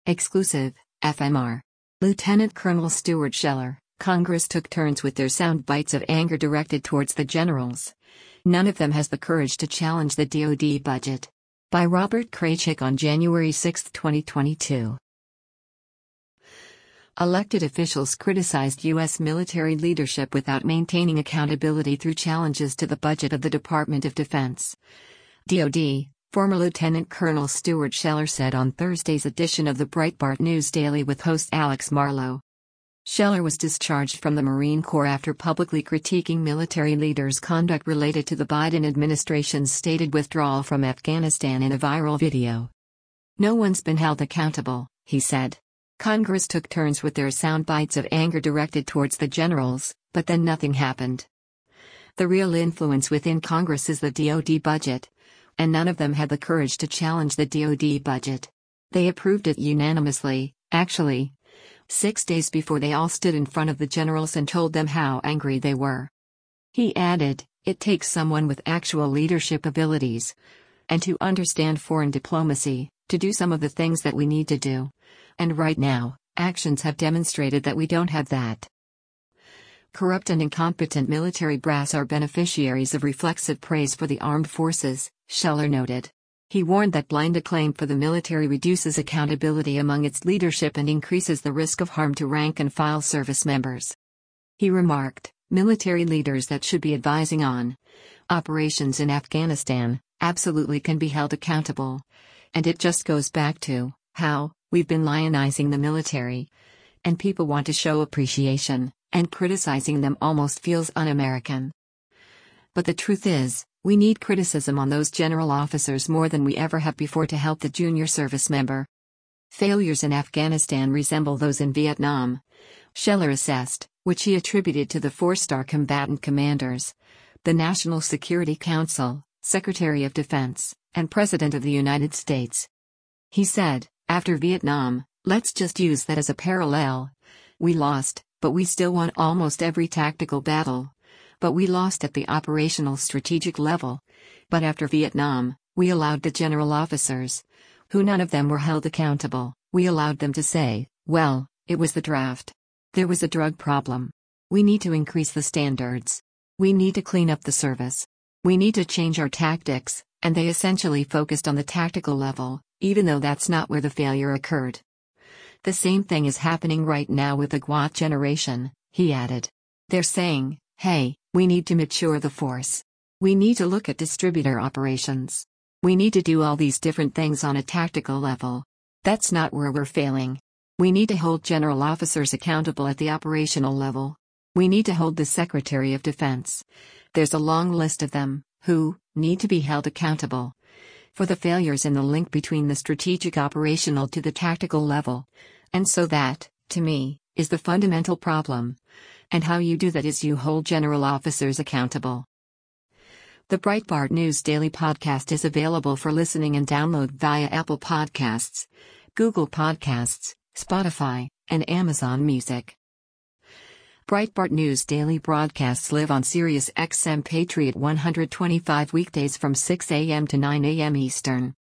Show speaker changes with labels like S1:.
S1: Exclusive, FMR. Lieutenant Colonel Stuart Scheller, Congress took turns with their sound bites of anger directed towards the generals. None of them has the courage to challenge the DoD budget. By Robert Kraychik on January 6, 2022. Elected officials criticized U.S. military leadership without maintaining accountability through challenges to the budget of the Department of Defense. DoD, former Lieutenant Colonel Stuart Scheller said on Thursday's edition of the Breitbart News Daily with host Alex Marlow. Scheller was discharged from the Marine Corps after publicly critiquing military leaders' conduct related to the Biden administration's stated withdrawal from Afghanistan in a viral video. "No one's been held accountable," he said. "Congress took turns with their sound bites of anger directed towards the generals, but then nothing happened. The real influence within Congress is the DoD budget, and none of them had the courage to challenge the DoD budget. They approved it unanimously, actually, 6 days before they all stood in front of the generals and told them how angry they were." He added, "It takes someone with actual leadership abilities and to understand foreign diplomacy to do some of the things that we need to do. And right now, actions have demonstrated that we don't have that." Corrupt and incompetent military brass are beneficiaries of reflexive praise for the armed forces, Scheller noted. He warned that blind acclaim for the military reduces accountability among its leadership and increases the risk of harm to rank-and-file service members. He remarked, "Military leaders that should be advising on operations in Afghanistan absolutely can be held accountable. And it just goes back to how we've been lionizing the military. And people want to show appreciation, and criticizing them almost feels un-American. But the truth is, we need criticism on those general officers more than we ever have before to help the junior service member. Failures in Afghanistan resemble those in Vietnam," Scheller assessed, which he attributed to the four-star combatant commanders, the National Security Council, Secretary of Defense, and President of the United States. He said, "After Vietnam, let's just use that as a parallel. We lost, but we still won almost every tactical battle. But we lost at the operational strategic level. But after Vietnam, we allowed the general officers, who none of them were held accountable, we allowed them to say, well, it was the draft. There was a drug problem. We need to increase the standards. We need to clean up the service. We need to change our tactics," and they essentially focused on the tactical level, even though that's not where the failure occurred. "The same thing is happening right now with the GWOT generation," he added. "They're saying, hey, we need to mature the force. We need to look at distributor operations. We need to do all these different things on a tactical level. That's not where we're failing. We need to hold general officers accountable at the operational level. We need to hold the Secretary of Defense. There's a long list of them, who need to be held accountable for the failures in the link between the strategic operational to the tactical level. And so that, to me, is the fundamental problem. And how you do that is you hold general officers accountable." The Breitbart News Daily podcast is available for listening and download via Apple Podcasts, Google Podcasts, Spotify, and Amazon Music. Breitbart News Daily broadcasts live on Sirius XM Patriot 125 weekdays from 6 a.m. to 9 a.m. Eastern.